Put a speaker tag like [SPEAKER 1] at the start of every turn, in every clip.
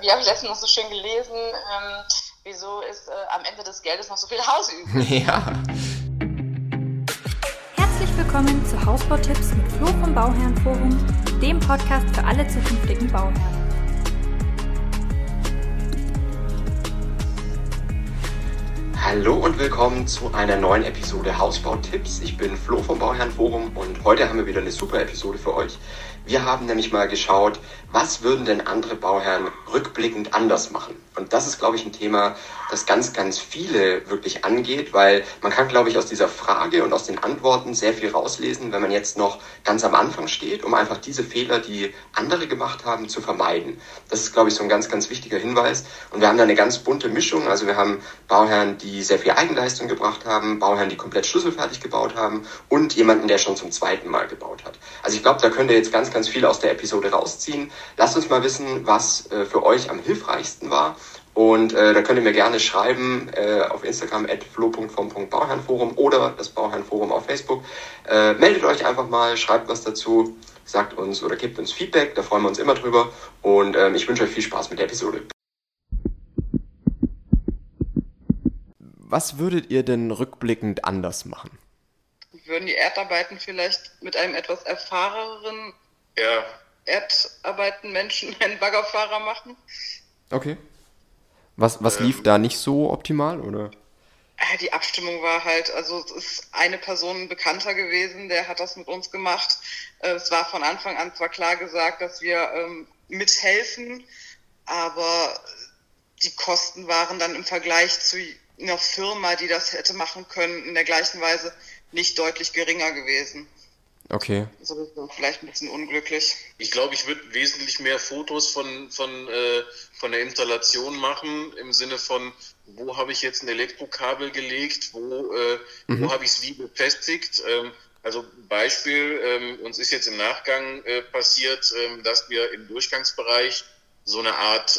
[SPEAKER 1] wie habe ich letztens noch so schön gelesen, wieso ist am Ende des Geldes noch so viel Haus übrig?
[SPEAKER 2] Ja.
[SPEAKER 3] Herzlich willkommen zu Hausbautipps mit Flo vom Bauherrenforum, dem Podcast für alle zukünftigen Bauherren.
[SPEAKER 2] Hallo und willkommen zu einer neuen Episode Hausbautipps. Ich bin Flo vom Bauherrenforum und heute haben wir wieder eine super Episode für euch. Wir haben nämlich mal geschaut, was würden denn andere Bauherren rückblickend anders machen? Und das ist, glaube ich, ein Thema, das ganz, ganz viele wirklich angeht, weil man kann, glaube ich, aus dieser Frage und aus den Antworten sehr viel rauslesen, wenn man jetzt noch ganz am Anfang steht, um einfach diese Fehler, die andere gemacht haben, zu vermeiden. Das ist, glaube ich, so ein ganz, ganz wichtiger Hinweis. Und wir haben da eine ganz bunte Mischung. Also wir haben Bauherren, die sehr viel Eigenleistung gebracht haben, Bauherren, die komplett schlüsselfertig gebaut haben und jemanden, der schon zum zweiten Mal gebaut hat. Also ich glaube, da könnt ihr jetzt ganz, ganz viel aus der Episode rausziehen. Lasst uns mal wissen, was für euch am hilfreichsten war. Und da könnt ihr mir gerne schreiben auf Instagram @flo.vom.bauherrenforum oder das Bauherrenforum auf Facebook. Meldet euch einfach mal, schreibt was dazu, sagt uns oder gebt uns Feedback, da freuen wir uns immer drüber. Und ich wünsche euch viel Spaß mit der Episode. Was würdet ihr denn rückblickend anders machen?
[SPEAKER 1] Würden die Erdarbeiten vielleicht mit einem etwas erfahreneren Erdarbeitenmenschen, einen Baggerfahrer machen?
[SPEAKER 2] Okay. Was lief da nicht so optimal, oder?
[SPEAKER 1] Die Abstimmung war halt, also es ist eine Person bekannter gewesen, der hat das mit uns gemacht. Es war von Anfang an zwar klar gesagt, dass wir mithelfen, aber die Kosten waren dann im Vergleich zu einer Firma, die das hätte machen können, in der gleichen Weise nicht deutlich geringer gewesen.
[SPEAKER 2] Okay.
[SPEAKER 1] Also das ist vielleicht ein bisschen unglücklich.
[SPEAKER 4] Ich glaube, ich würde wesentlich mehr Fotos von der Installation machen, im Sinne von, wo habe ich jetzt ein Elektrokabel gelegt, wo habe ich es wie befestigt. Also Beispiel, uns ist jetzt im Nachgang passiert, dass wir im Durchgangsbereich so eine Art,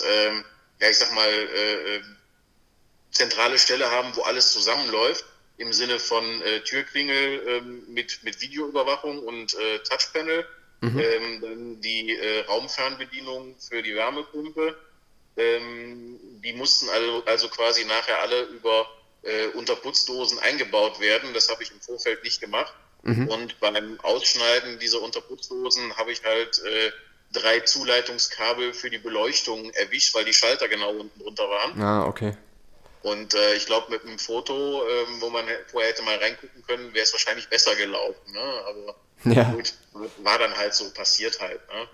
[SPEAKER 4] zentrale Stelle haben, wo alles zusammenläuft. Im Sinne von Türklingel mit Videoüberwachung und Touchpanel, dann die Raumfernbedienung für die Wärmepumpe. Die mussten also quasi nachher alle über Unterputzdosen eingebaut werden. Das habe ich im Vorfeld nicht gemacht. Und beim Ausschneiden dieser Unterputzdosen habe ich halt 3 Zuleitungskabel für die Beleuchtung erwischt, weil die Schalter genau unten drunter waren.
[SPEAKER 2] Ah, okay.
[SPEAKER 4] Und ich glaube, mit einem Foto, wo man vorher hätte mal reingucken können, wäre es wahrscheinlich besser gelaufen. Ne? Aber gut, war dann halt so, passiert halt. Ne?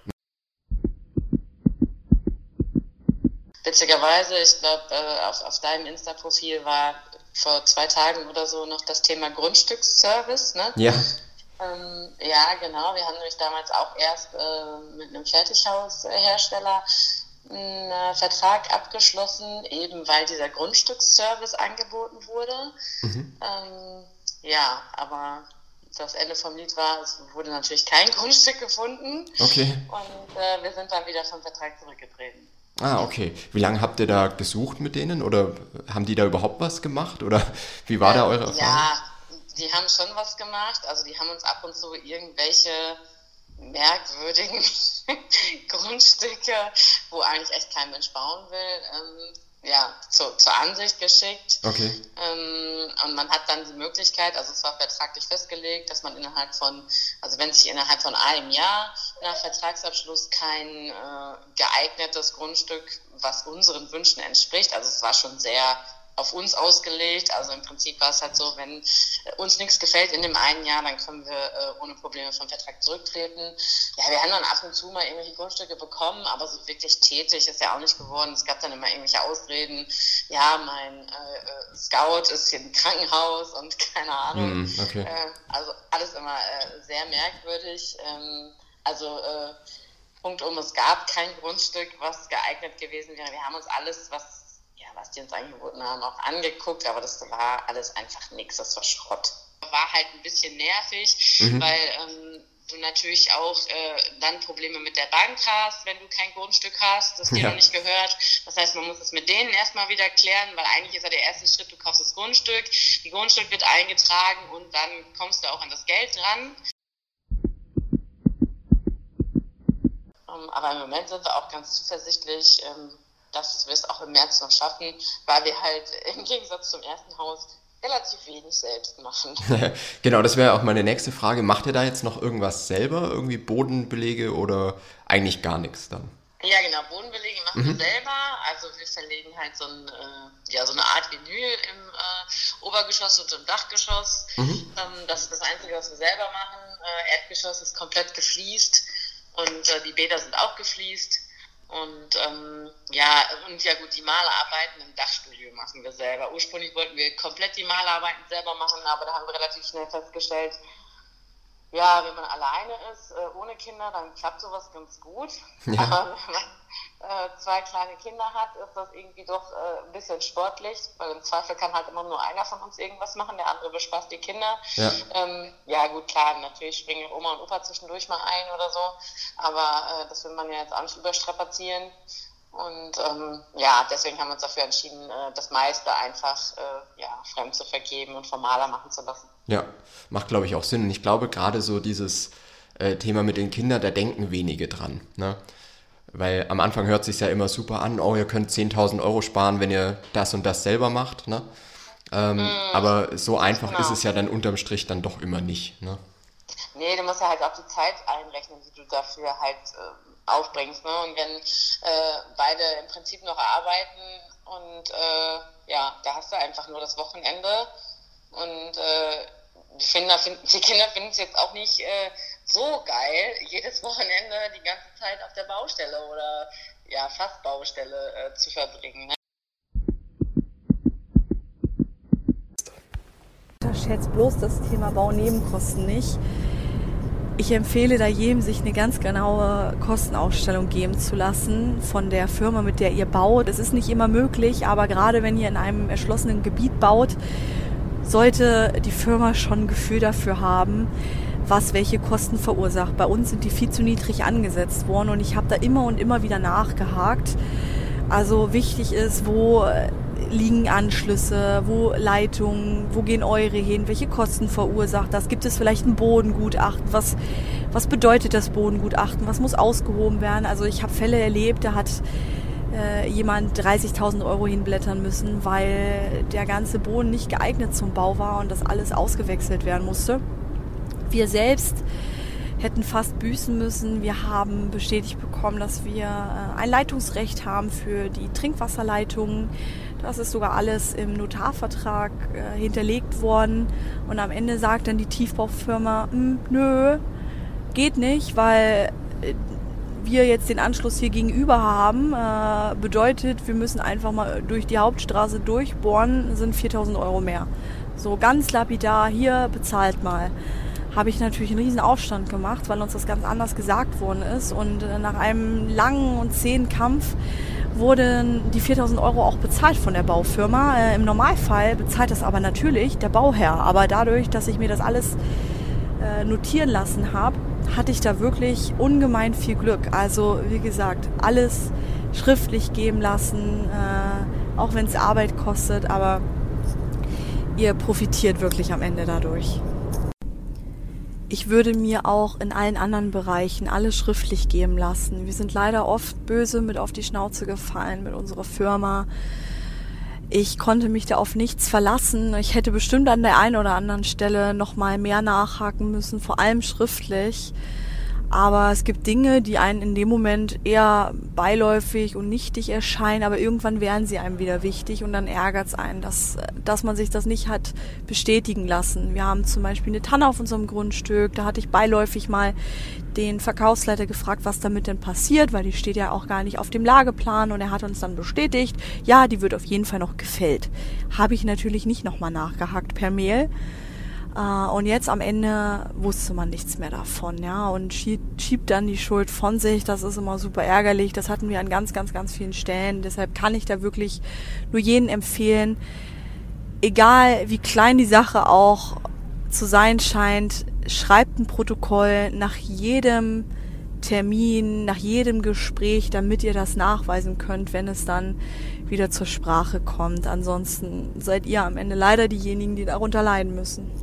[SPEAKER 1] Witzigerweise, ich glaube, auf deinem Insta-Profil war vor 2 Tagen oder so noch das Thema Grundstücksservice, ne?
[SPEAKER 2] Ja.
[SPEAKER 1] Ja, genau. Wir haben nämlich damals auch erst mit einem Fertighaushersteller einen Vertrag abgeschlossen, eben weil dieser Grundstücksservice angeboten wurde. Aber das Ende vom Lied war, es wurde natürlich kein Grundstück gefunden.
[SPEAKER 2] Okay.
[SPEAKER 1] Und wir sind dann wieder vom Vertrag zurückgetreten.
[SPEAKER 2] Ah, okay. Wie lange habt ihr da gesucht mit denen? Oder haben die da überhaupt was gemacht? Oder wie war da eure Erfahrung?
[SPEAKER 1] Ja, die haben schon was gemacht. Also die haben uns ab und zu irgendwelche merkwürdigen Grundstücke, wo eigentlich echt kein Mensch bauen will, zur Ansicht geschickt.
[SPEAKER 2] Okay.
[SPEAKER 1] Und man hat dann die Möglichkeit, also es war vertraglich festgelegt, dass man wenn sich innerhalb von einem Jahr nach Vertragsabschluss kein geeignetes Grundstück, was unseren Wünschen entspricht, also es war schon sehr auf uns ausgelegt, also im Prinzip war es halt so, wenn uns nichts gefällt in dem einen Jahr, dann können wir ohne Probleme vom Vertrag zurücktreten. Ja, wir haben dann ab und zu mal irgendwelche Grundstücke bekommen, aber so wirklich tätig ist ja auch nicht geworden. Es gab dann immer irgendwelche Ausreden, ja, mein Scout ist hier im Krankenhaus und keine Ahnung.
[SPEAKER 2] Okay.
[SPEAKER 1] Also alles immer sehr merkwürdig. Punktum, es gab kein Grundstück, was geeignet gewesen wäre. Wir haben uns alles, was die uns angeboten haben, auch angeguckt, aber das war alles einfach nichts, das war Schrott. War halt ein bisschen nervig, weil du natürlich auch dann Probleme mit der Bank hast, wenn du kein Grundstück hast, das dir noch nicht gehört. Das heißt, man muss es mit denen erstmal wieder klären, weil eigentlich ist ja der erste Schritt, du kaufst das Grundstück, die Grundstück wird eingetragen und dann kommst du auch an das Geld dran. Aber im Moment sind wir auch ganz zuversichtlich, dass wir es auch im März noch schaffen, weil wir halt im Gegensatz zum ersten Haus relativ wenig selbst machen.
[SPEAKER 2] Genau, das wäre auch meine nächste Frage. Macht ihr da jetzt noch irgendwas selber? Irgendwie Bodenbelege oder eigentlich gar nichts dann?
[SPEAKER 1] Ja, genau, Bodenbelege machen wir selber. Also wir verlegen halt so eine Art Vinyl im Obergeschoss und im Dachgeschoss. Das ist das Einzige, was wir selber machen. Erdgeschoss ist komplett gefliest und die Bäder sind auch gefliest. Und die Malerarbeiten im Dachstudio machen wir selber. Ursprünglich wollten wir komplett die Malerarbeiten selber machen, aber da haben wir relativ schnell festgestellt, ja, wenn man alleine ist, ohne Kinder, dann klappt sowas ganz gut. Ja. Aber wenn man 2 kleine Kinder hat, ist das irgendwie doch ein bisschen sportlich, weil im Zweifel kann halt immer nur einer von uns irgendwas machen, der andere bespaßt die Kinder. Ja, gut, klar, natürlich springen Oma und Opa zwischendurch mal ein oder so, aber das will man ja jetzt auch nicht überstrapazieren. Und deswegen haben wir uns dafür entschieden, das meiste einfach fremd zu vergeben und vom Maler machen zu lassen.
[SPEAKER 2] Ja, macht, glaube ich, auch Sinn. Und ich glaube, gerade so dieses Thema mit den Kindern, da denken wenige dran. Ne? Weil am Anfang hört es sich ja immer super an, oh, ihr könnt 10.000 Euro sparen, wenn ihr das und das selber macht. Ne? Aber so einfach ist es ja dann unterm Strich dann doch immer nicht. Ne?
[SPEAKER 1] Nee, du musst ja halt auch die Zeit einrechnen, die du dafür halt aufbringst. Ne? Und wenn beide im Prinzip noch arbeiten und da hast du einfach nur das Wochenende und die Kinder finden es jetzt auch nicht so geil, jedes Wochenende die ganze Zeit auf der Baustelle oder fast Baustelle zu verbringen. Ne?
[SPEAKER 5] Unterschätzt bloß das Thema Baunebenkosten nicht. Ich empfehle da jedem, sich eine ganz genaue Kostenaufstellung geben zu lassen von der Firma, mit der ihr baut. Es ist nicht immer möglich, aber gerade wenn ihr in einem erschlossenen Gebiet baut, sollte die Firma schon ein Gefühl dafür haben, was welche Kosten verursacht. Bei uns sind die viel zu niedrig angesetzt worden und ich habe da immer und immer wieder nachgehakt. Also wichtig ist, wo liegen Anschlüsse, wo Leitungen, wo gehen eure hin, welche Kosten verursacht das? Gibt es vielleicht ein Bodengutachten? Was bedeutet das Bodengutachten? Was muss ausgehoben werden? Also ich habe Fälle erlebt, da hat jemand 30.000 Euro hinblättern müssen, weil der ganze Boden nicht geeignet zum Bau war und das alles ausgewechselt werden musste. Wir selbst hätten fast büßen müssen. Wir haben bestätigt bekommen, dass wir ein Leitungsrecht haben für die Trinkwasserleitungen. Das ist sogar alles im Notarvertrag hinterlegt worden. Und am Ende sagt dann die Tiefbaufirma, nö, geht nicht, weil wir jetzt den Anschluss hier gegenüber haben. Bedeutet, wir müssen einfach mal durch die Hauptstraße durchbohren, sind 4.000 Euro mehr. So ganz lapidar, hier bezahlt mal. Habe ich natürlich einen riesen Aufstand gemacht, weil uns das ganz anders gesagt worden ist. Und nach einem langen und zähen Kampf wurden die 4.000 Euro auch bezahlt von der Baufirma. Im Normalfall bezahlt das aber natürlich der Bauherr. Aber dadurch, dass ich mir das alles notieren lassen habe, hatte ich da wirklich ungemein viel Glück. Also wie gesagt, alles schriftlich geben lassen, auch wenn es Arbeit kostet, aber ihr profitiert wirklich am Ende dadurch. Ich würde mir auch in allen anderen Bereichen alles schriftlich geben lassen. Wir sind leider oft böse mit auf die Schnauze gefallen mit unserer Firma. Ich konnte mich da auf nichts verlassen. Ich hätte bestimmt an der einen oder anderen Stelle noch mal mehr nachhaken müssen, vor allem schriftlich. Aber es gibt Dinge, die einen in dem Moment eher beiläufig und nichtig erscheinen, aber irgendwann werden sie einem wieder wichtig und dann ärgert es einen, dass man sich das nicht hat bestätigen lassen. Wir haben zum Beispiel eine Tanne auf unserem Grundstück, da hatte ich beiläufig mal den Verkaufsleiter gefragt, was damit denn passiert, weil die steht ja auch gar nicht auf dem Lageplan und er hat uns dann bestätigt, ja, die wird auf jeden Fall noch gefällt. Habe ich natürlich nicht nochmal nachgehakt per Mail. Und jetzt am Ende wusste man nichts mehr davon, ja, und schiebt dann die Schuld von sich. Das ist immer super ärgerlich. Das hatten wir an ganz, ganz, ganz vielen Stellen. Deshalb kann ich da wirklich nur jeden empfehlen, egal wie klein die Sache auch zu sein scheint, schreibt ein Protokoll nach jedem Termin, nach jedem Gespräch, damit ihr das nachweisen könnt, wenn es dann wieder zur Sprache kommt. Ansonsten seid ihr am Ende leider diejenigen, die darunter leiden müssen.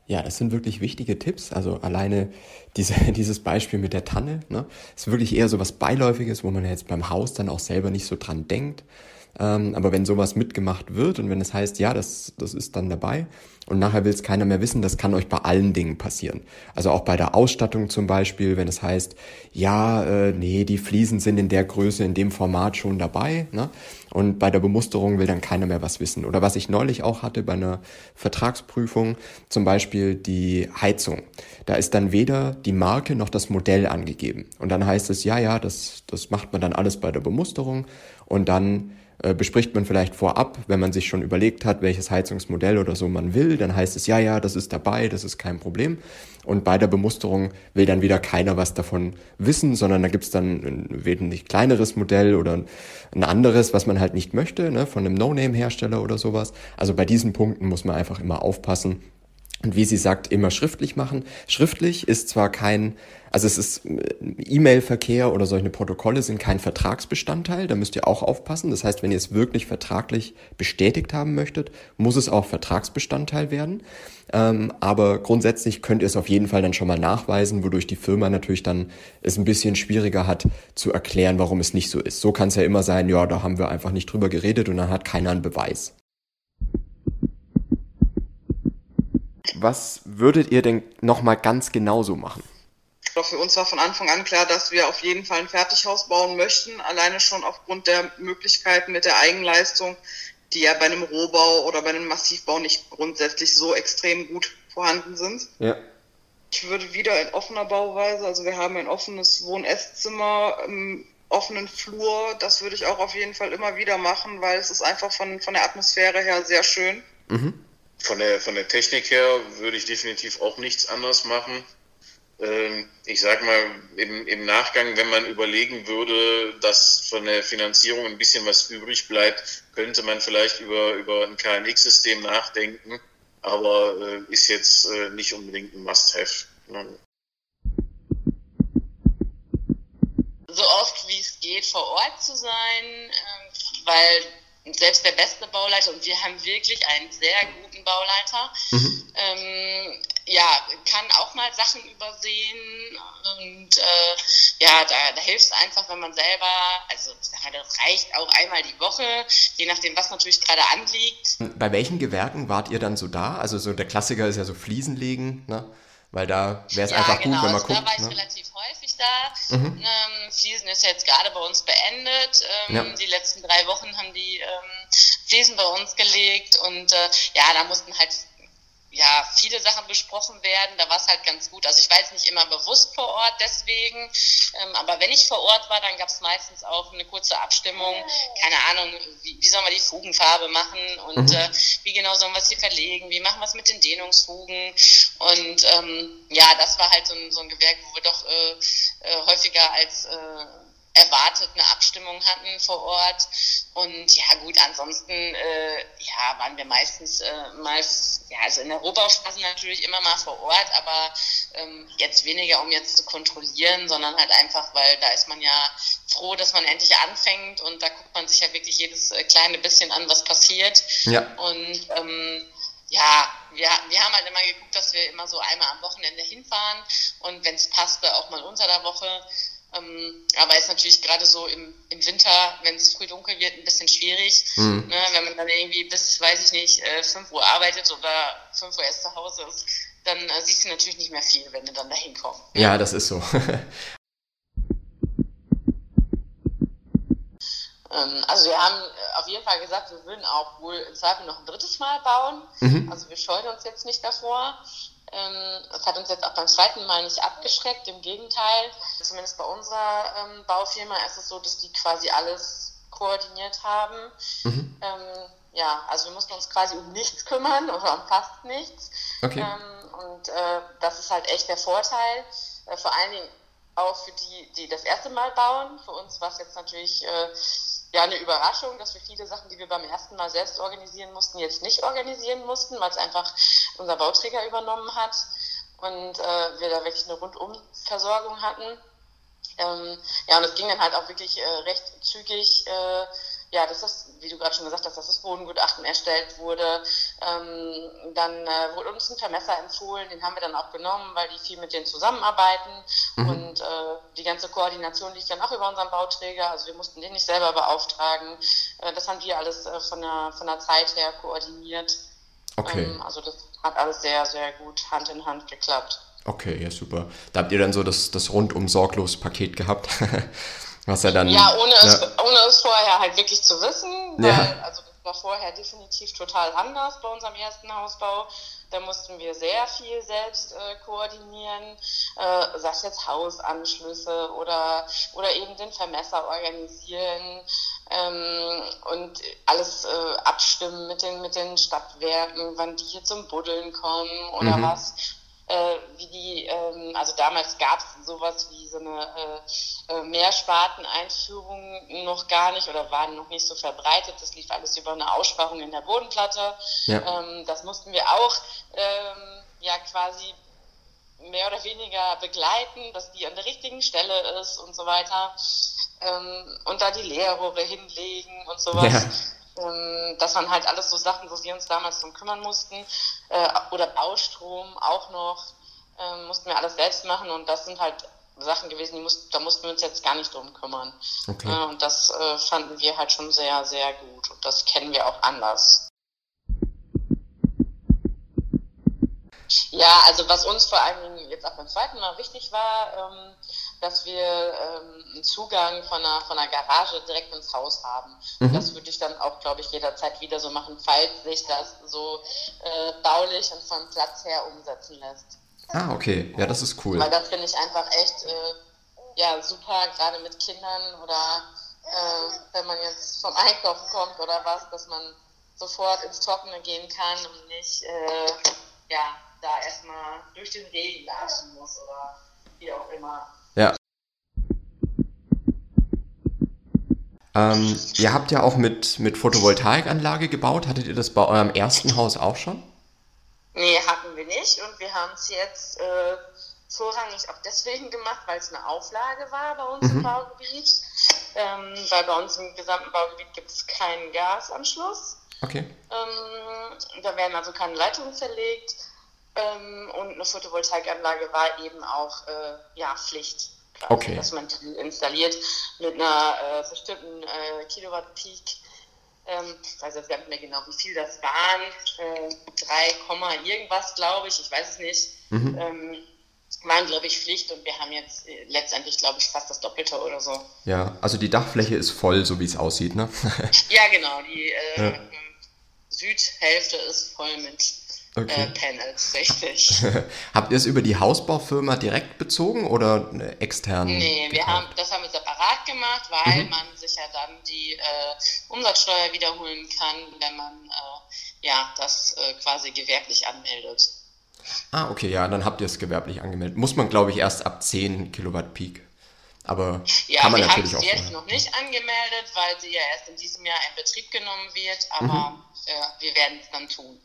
[SPEAKER 2] Ja, das sind wirklich wichtige Tipps. Also alleine dieses Beispiel mit der Tanne, ne, ist wirklich eher so was Beiläufiges, wo man jetzt beim Haus dann auch selber nicht so dran denkt. Aber wenn sowas mitgemacht wird und wenn es heißt, ja, das ist dann dabei und nachher will es keiner mehr wissen, das kann euch bei allen Dingen passieren. Also auch bei der Ausstattung zum Beispiel, wenn es heißt, ja, nee, die Fliesen sind in der Größe, in dem Format schon dabei, ne? Und bei der Bemusterung will dann keiner mehr was wissen. Oder was ich neulich auch hatte bei einer Vertragsprüfung, zum Beispiel die Heizung. Da ist dann weder die Marke noch das Modell angegeben. Und dann heißt es, ja, das macht man dann alles bei der Bemusterung und dann bespricht man vielleicht vorab, wenn man sich schon überlegt hat, welches Heizungsmodell oder so man will, dann heißt es, ja, das ist dabei, das ist kein Problem. Und bei der Bemusterung will dann wieder keiner was davon wissen, sondern da gibt's dann ein wesentlich kleineres Modell oder ein anderes, was man halt nicht möchte, ne, von einem No-Name-Hersteller oder sowas. Also bei diesen Punkten muss man einfach immer aufpassen. Und wie sie sagt, immer schriftlich machen. Schriftlich ist zwar also es ist E-Mail-Verkehr oder solche Protokolle sind kein Vertragsbestandteil, da müsst ihr auch aufpassen. Das heißt, wenn ihr es wirklich vertraglich bestätigt haben möchtet, muss es auch Vertragsbestandteil werden. Aber grundsätzlich könnt ihr es auf jeden Fall dann schon mal nachweisen, wodurch die Firma natürlich dann es ein bisschen schwieriger hat zu erklären, warum es nicht so ist. So kann es ja immer sein, ja, da haben wir einfach nicht drüber geredet und dann hat keiner einen Beweis. Was würdet ihr denn nochmal ganz genauso machen?
[SPEAKER 6] Doch für uns war von Anfang an klar, dass wir auf jeden Fall ein Fertighaus bauen möchten, alleine schon aufgrund der Möglichkeiten mit der Eigenleistung, die ja bei einem Rohbau oder bei einem Massivbau nicht grundsätzlich so extrem gut vorhanden sind.
[SPEAKER 2] Ja.
[SPEAKER 6] Ich würde wieder in offener Bauweise, also wir haben ein offenes Wohn-Esszimmer, offenen Flur, das würde ich auch auf jeden Fall immer wieder machen, weil es ist einfach von der Atmosphäre her sehr schön.
[SPEAKER 2] Mhm.
[SPEAKER 4] Von der Technik her würde ich definitiv auch nichts anderes machen. Ich sag mal, im Nachgang, wenn man überlegen würde, dass von der Finanzierung ein bisschen was übrig bleibt, könnte man vielleicht über ein KNX-System nachdenken, aber ist jetzt nicht unbedingt ein Must-Have.
[SPEAKER 1] So oft wie es geht, vor Ort zu sein, weil selbst der beste Bauleiter, und wir haben wirklich einen sehr guten Bauleiter, kann auch mal Sachen übersehen und da hilft es einfach, wenn man selber, also das reicht auch einmal die Woche, je nachdem, was natürlich gerade anliegt.
[SPEAKER 2] Bei welchen Gewerken wart ihr dann so da? Also so der Klassiker ist ja so Fliesen legen, ne? Weil da wäre es einfach gut, wenn man guckt.
[SPEAKER 1] Da war ich relativ häufig da. Fliesen ist jetzt gerade bei uns beendet. Die letzten 3 Wochen haben die Fliesen bei uns gelegt und da mussten halt viele Sachen besprochen werden. Da war es halt ganz gut. Also ich war jetzt nicht immer bewusst vor Ort deswegen, aber wenn ich vor Ort war, dann gab es meistens auch eine kurze Abstimmung. Keine Ahnung, wie sollen wir die Fugenfarbe machen und wie genau sollen wir es hier verlegen? Wie machen wir es mit den Dehnungsfugen? Und das war halt so ein Gewerk, wo wir doch häufiger als erwartet eine Abstimmung hatten vor Ort. Und ansonsten waren wir meistens also in der Rohbauphase natürlich immer mal vor Ort, aber jetzt weniger, um jetzt zu kontrollieren, sondern halt einfach, weil da ist man ja froh, dass man endlich anfängt und da guckt man sich ja wirklich jedes kleine bisschen an, was passiert. Ja. Und wir haben halt immer geguckt, dass wir immer so einmal am Wochenende hinfahren und wenn es passte, auch mal unter der Woche. Aber ist natürlich gerade so im Winter, wenn es früh dunkel wird, ein bisschen schwierig. Ne? Wenn man dann irgendwie bis, 5 Uhr arbeitet oder 5 Uhr erst zu Hause ist, dann siehst du natürlich nicht mehr viel, wenn du dann da hinkommst.
[SPEAKER 2] Ja, das ist so.
[SPEAKER 1] Also wir haben auf jeden Fall gesagt, wir würden auch wohl im Zweifel noch ein 3. Mal bauen. Also wir scheuen uns jetzt nicht davor. Das hat uns jetzt auch beim 2. Mal nicht abgeschreckt, im Gegenteil. Zumindest bei unserer Baufirma ist es so, dass die quasi alles koordiniert haben. Also wir mussten uns quasi um nichts kümmern oder um fast nichts. Okay. Das ist halt echt der Vorteil. Vor allen Dingen auch für die das erste Mal bauen. Für uns war es jetzt natürlich eine Überraschung, dass wir viele Sachen, die wir beim ersten Mal selbst organisieren mussten, jetzt nicht organisieren mussten, weil es einfach unser Bauträger übernommen hat und wir da wirklich eine Rundumversorgung hatten. Und es ging dann halt auch wirklich recht zügig, dass das, wie du gerade schon gesagt hast, dass das Bodengutachten erstellt wurde, Dann wurde uns ein Vermesser empfohlen, den haben wir dann auch genommen, weil die viel mit denen zusammenarbeiten und die ganze Koordination liegt dann auch über unseren Bauträger, also wir mussten den nicht selber beauftragen. Das haben wir alles von der Zeit her koordiniert.
[SPEAKER 2] Okay.
[SPEAKER 1] Also das hat alles sehr, sehr gut Hand in Hand geklappt.
[SPEAKER 2] Okay, ja, super. Da habt ihr dann so das rundum sorglos Paket gehabt. Was ja dann.
[SPEAKER 1] Ja, ohne es vorher halt wirklich zu wissen, weil also das war vorher definitiv total anders bei unserem ersten Hausbau. Da mussten wir sehr viel selbst koordinieren, sei es jetzt Hausanschlüsse oder eben den Vermesser organisieren und alles abstimmen mit den Stadtwerken, wann die hier zum Buddeln kommen oder was. Also damals gab es sowas wie so eine Mehrsparteneinführung noch gar nicht oder war noch nicht so verbreitet. Das lief alles über eine Aussparung in der Bodenplatte. Ja. Das mussten wir auch quasi mehr oder weniger begleiten, dass die an der richtigen Stelle ist und so weiter. Und da die Leerrohre hinlegen und sowas. Ja. Das waren halt alles so Sachen, wo wir uns damals drum kümmern mussten. Oder Baustrom auch noch, mussten wir alles selbst machen und das sind halt Sachen gewesen, da mussten wir uns jetzt gar nicht drum kümmern. Okay. Und das fanden wir halt schon sehr, sehr gut und das kennen wir auch anders. Ja, also was uns vor allem jetzt auch beim zweiten Mal wichtig war, dass wir einen Zugang von einer Garage direkt ins Haus haben. Und das würde ich dann auch, glaube ich, jederzeit wieder so machen, falls sich das so baulich und vom Platz her umsetzen lässt.
[SPEAKER 2] Ah, okay. Ja, das ist cool.
[SPEAKER 1] Weil das finde ich einfach echt super, gerade mit Kindern oder wenn man jetzt vom Einkaufen kommt oder was, dass man sofort ins Trockene gehen kann und nicht da erstmal durch den Regen latschen muss oder wie auch immer.
[SPEAKER 2] Ja. Ihr habt ja auch mit Photovoltaikanlage gebaut. Hattet ihr das bei eurem ersten Haus auch schon?
[SPEAKER 1] Nee, hatten wir nicht und wir haben es jetzt vorrangig auch deswegen gemacht, weil es eine Auflage war bei uns im Baugebiet. Weil bei uns im gesamten Baugebiet gibt es keinen Gasanschluss.
[SPEAKER 2] Okay.
[SPEAKER 1] Da werden also keine Leitungen verlegt. Und eine Photovoltaikanlage war eben auch Pflicht, quasi,
[SPEAKER 2] okay.
[SPEAKER 1] Dass man die installiert mit einer bestimmten Kilowatt-Peak. Ich weiß jetzt gar nicht mehr genau, wie viel das waren. 3, irgendwas, glaube ich weiß es nicht. Waren, glaube ich, Pflicht und wir haben jetzt letztendlich, glaube ich, fast das Doppelte oder so.
[SPEAKER 2] Ja, also die Dachfläche ist voll, so wie es aussieht, ne?
[SPEAKER 1] Ja, genau. Die Südhälfte ist voll mit Panels, richtig.
[SPEAKER 2] Habt ihr es über die Hausbaufirma direkt bezogen oder extern?
[SPEAKER 1] Nee, das haben wir separat gemacht, weil man sich ja dann die Umsatzsteuer wiederholen kann, wenn man das quasi gewerblich anmeldet.
[SPEAKER 2] Ah, okay, ja, dann habt ihr es gewerblich angemeldet. Muss man, glaube ich, erst ab 10 Kilowatt Peak. Aber kann man natürlich auch.
[SPEAKER 1] Ja, wir haben sie jetzt noch nicht angemeldet, weil sie ja erst in diesem Jahr in Betrieb genommen wird, aber wir werden es dann tun.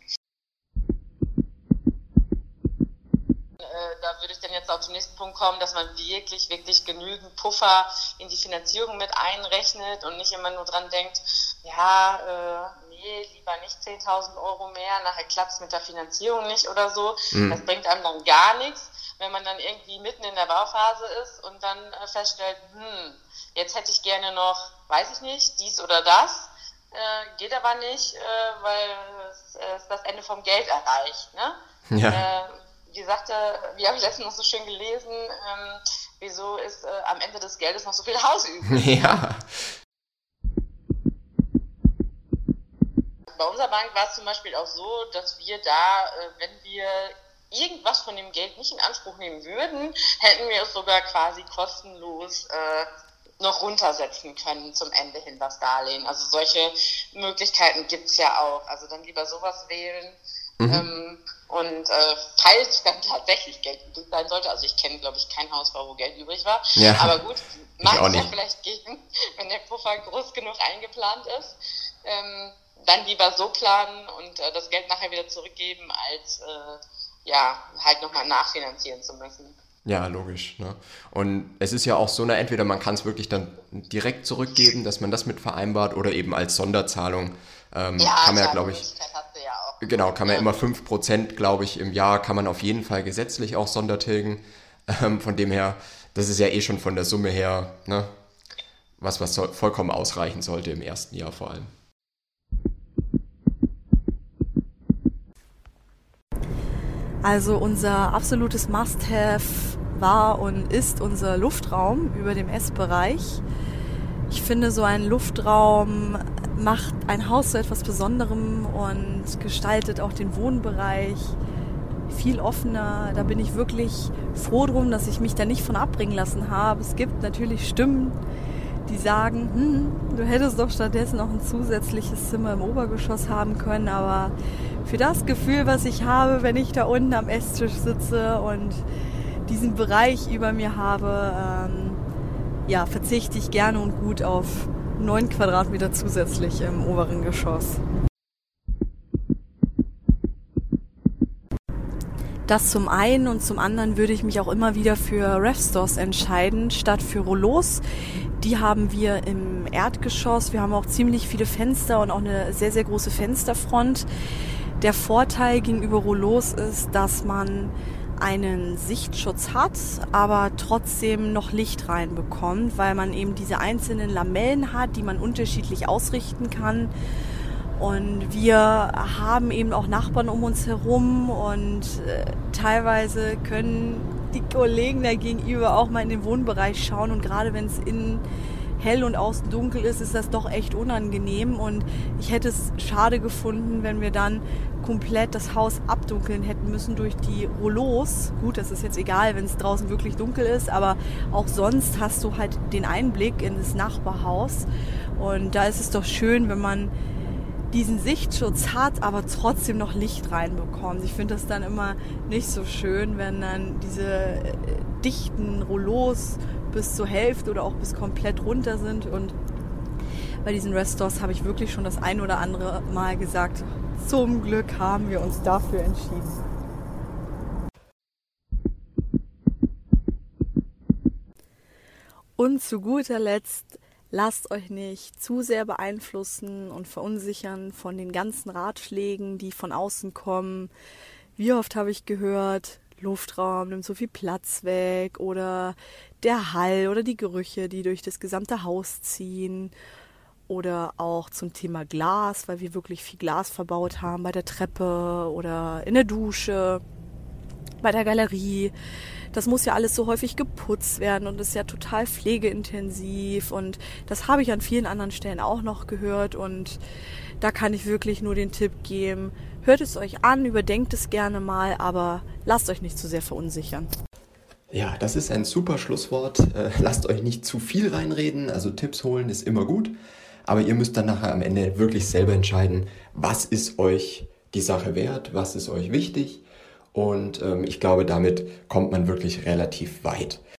[SPEAKER 1] Da würde ich dann jetzt auch zum nächsten Punkt kommen, dass man wirklich, wirklich genügend Puffer in die Finanzierung mit einrechnet und nicht immer nur dran denkt, lieber nicht 10.000 Euro mehr, nachher klappt es mit der Finanzierung nicht oder so. Das bringt einem dann gar nichts, wenn man dann irgendwie mitten in der Bauphase ist und dann feststellt, jetzt hätte ich gerne noch, weiß ich nicht, dies oder das, geht aber nicht, weil es das Ende vom Geld erreicht, ne?
[SPEAKER 2] Ja.
[SPEAKER 1] Wie habe ich letztens noch so schön gelesen, wieso ist am Ende des Geldes noch so viel Haus übrig?
[SPEAKER 2] Ja.
[SPEAKER 1] Bei unserer Bank war es zum Beispiel auch so, dass wir da, wenn wir irgendwas von dem Geld nicht in Anspruch nehmen würden, hätten wir es sogar quasi kostenlos noch runtersetzen können zum Ende hin, das Darlehen. Also solche Möglichkeiten gibt es ja auch. Also dann lieber sowas wählen. Und falls dann tatsächlich Geld übrig sein sollte, also ich kenne, glaube ich, kein Hausbau, wo Geld übrig war, aber gut, mag es ja vielleicht geben, wenn der Puffer groß genug eingeplant ist, dann lieber so planen und das Geld nachher wieder zurückgeben, als halt nochmal nachfinanzieren zu müssen.
[SPEAKER 2] Ja, logisch. Ne? Und es ist ja auch so, entweder man kann es wirklich dann direkt zurückgeben, dass man das mit vereinbart, oder eben als Sonderzahlung kann man ja, glaube ich.
[SPEAKER 1] Die Möglichkeit hast du ja auch.
[SPEAKER 2] Genau, kann man immer 5%, glaube ich, im Jahr kann man auf jeden Fall gesetzlich auch Sondertilgen. Von dem her, das ist ja eh schon von der Summe her, ne, was vollkommen ausreichen sollte im ersten Jahr vor allem.
[SPEAKER 5] Also unser absolutes Must-Have war und ist unser Luftraum über dem Essbereich. Ich finde, so ein Luftraum macht ein Haus zu etwas Besonderem und gestaltet auch den Wohnbereich viel offener. Da bin ich wirklich froh drum, dass ich mich da nicht von abbringen lassen habe. Es gibt natürlich Stimmen, die sagen, du hättest doch stattdessen noch ein zusätzliches Zimmer im Obergeschoss haben können, aber für das Gefühl, was ich habe, wenn ich da unten am Esstisch sitze und diesen Bereich über mir habe, verzichte ich gerne und gut auf 9 Quadratmeter zusätzlich im oberen Geschoss. Das zum einen und zum anderen würde ich mich auch immer wieder für Revstores entscheiden, statt für Rollos. Die haben wir im Erdgeschoss. Wir haben auch ziemlich viele Fenster und auch eine sehr, sehr große Fensterfront. Der Vorteil gegenüber Rollos ist, dass man einen Sichtschutz hat, aber trotzdem noch Licht reinbekommt, weil man eben diese einzelnen Lamellen hat, die man unterschiedlich ausrichten kann. Und wir haben eben auch Nachbarn um uns herum und teilweise können die Kollegen da gegenüber auch mal in den Wohnbereich schauen. Und gerade wenn es innen hell und außen dunkel ist, ist das doch echt unangenehm. Und ich hätte es schade gefunden, wenn wir dann komplett das Haus abdunkeln hätten müssen durch die Rollos. Gut, das ist jetzt egal, wenn es draußen wirklich dunkel ist, aber auch sonst hast du halt den Einblick in das Nachbarhaus. Und da ist es doch schön, wenn man diesen Sichtschutz hat, aber trotzdem noch Licht reinbekommt. Ich finde das dann immer nicht so schön, wenn dann diese dichten Rollos bis zur Hälfte oder auch bis komplett runter sind. Und bei diesen Revstores habe ich wirklich schon das ein oder andere Mal gesagt, zum Glück haben wir uns dafür entschieden. Und zu guter Letzt, lasst euch nicht zu sehr beeinflussen und verunsichern von den ganzen Ratschlägen, die von außen kommen. Wie oft habe ich gehört, Luftraum nimmt so viel Platz weg oder der Hall oder die Gerüche, die durch das gesamte Haus ziehen. Oder auch zum Thema Glas, weil wir wirklich viel Glas verbaut haben bei der Treppe oder in der Dusche, bei der Galerie. Das muss ja alles so häufig geputzt werden und ist ja total pflegeintensiv. Und das habe ich an vielen anderen Stellen auch noch gehört. Und da kann ich wirklich nur den Tipp geben, hört es euch an, überdenkt es gerne mal, aber lasst euch nicht zu sehr verunsichern.
[SPEAKER 2] Ja, das ist ein super Schlusswort. Lasst euch nicht zu viel reinreden. Also Tipps holen ist immer gut. Aber ihr müsst dann nachher am Ende wirklich selber entscheiden, was ist euch die Sache wert, was ist euch wichtig. Und ich glaube, damit kommt man wirklich relativ weit.